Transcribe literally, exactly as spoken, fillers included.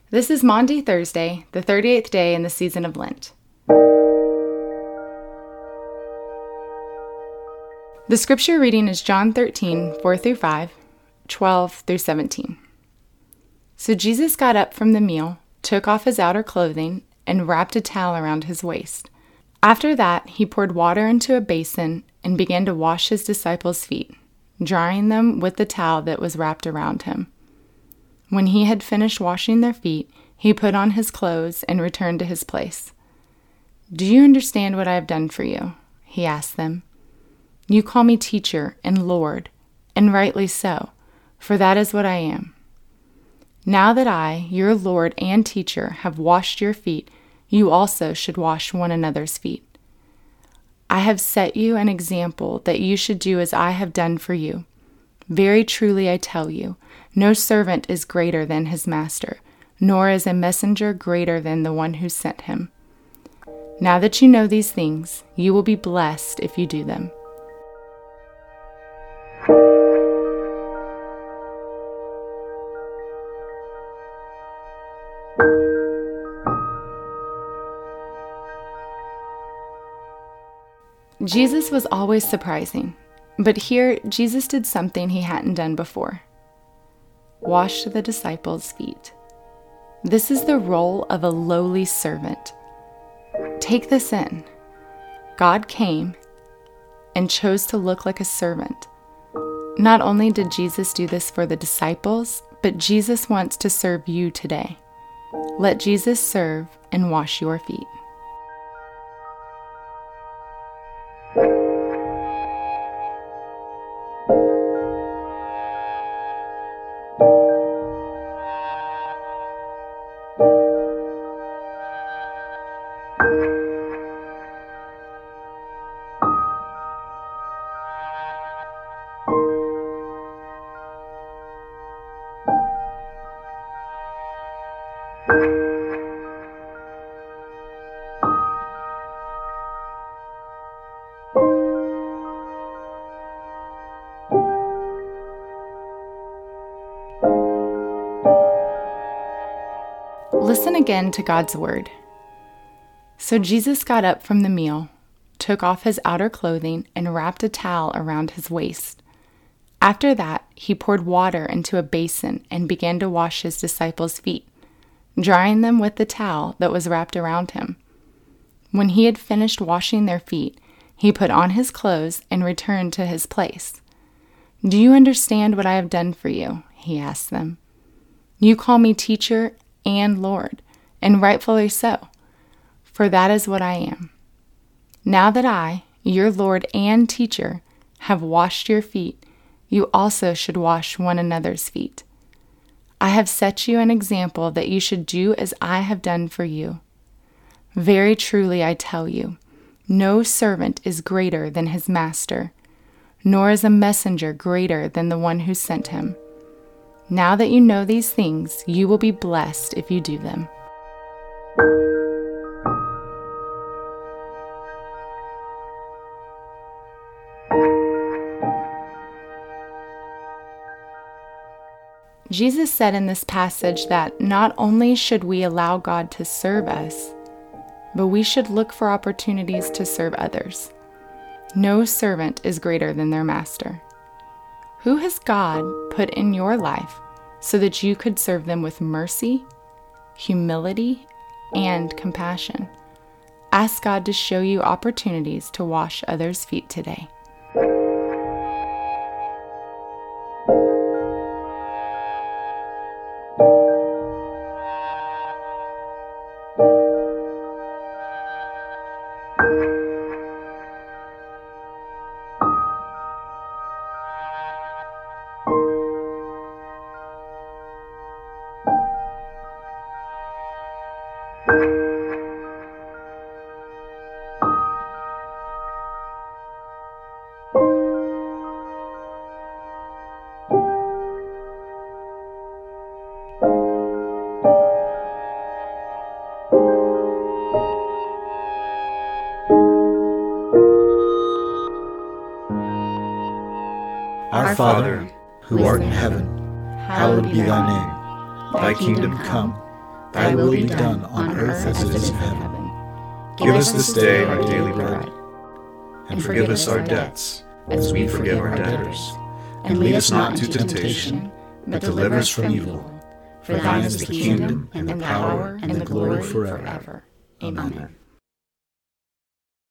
This is Maundy Thursday, the thirty-eighth day in the season of Lent. The scripture reading is John thirteen, four through five, twelve through seventeen. So Jesus got up from the meal, took off his outer clothing, and wrapped a towel around his waist. After that, he poured water into a basin and began to wash his disciples' feet, drying them with the towel that was wrapped around him. When he had finished washing their feet, he put on his clothes and returned to his place. "Do you understand what I have done for you?" he asked them. "You call me teacher and Lord, and rightly so, for that is what I am. Now that I, your Lord and teacher, have washed your feet, you also should wash one another's feet. I have set you an example that you should do as I have done for you. Very truly I tell you, no servant is greater than his master, nor is a messenger greater than the one who sent him. Now that you know these things, you will be blessed if you do them." Jesus was always surprising, but here Jesus did something he hadn't done before. Washed the disciples' feet. This is the role of a lowly servant. Take this in. God came and chose to look like a servant. Not only did Jesus do this for the disciples, but Jesus wants to serve you today. Let Jesus serve and wash your feet. Listen again to God's word. So Jesus got up from the meal, took off his outer clothing, and wrapped a towel around his waist. After that, he poured water into a basin and began to wash his disciples' feet, drying them with the towel that was wrapped around him. When he had finished washing their feet, he put on his clothes and returned to his place. "Do you understand what I have done for you?" he asked them. "You call me teacher and Lord, and rightfully so, for that is what I am. Now that I, your Lord and teacher, have washed your feet, you also should wash one another's feet. I have set you an example that you should do as I have done for you. Very truly I tell you, no servant is greater than his master, nor is a messenger greater than the one who sent him. Now that you know these things, you will be blessed if you do them." Jesus said in this passage that not only should we allow God to serve us, but we should look for opportunities to serve others. No servant is greater than their master. Who has God put in your life so that you could serve them with mercy, humility, and compassion? Ask God to show you opportunities to wash others' feet today. Our Father, who art in heaven, hallowed be thy name. Thy kingdom come, Thy will be done on earth as it is in heaven. Give us this day our daily bread, and forgive us our debts, as we forgive our debtors. And lead us not into temptation, but deliver us from evil. For thine is the kingdom, and the power, and the glory forever. Amen.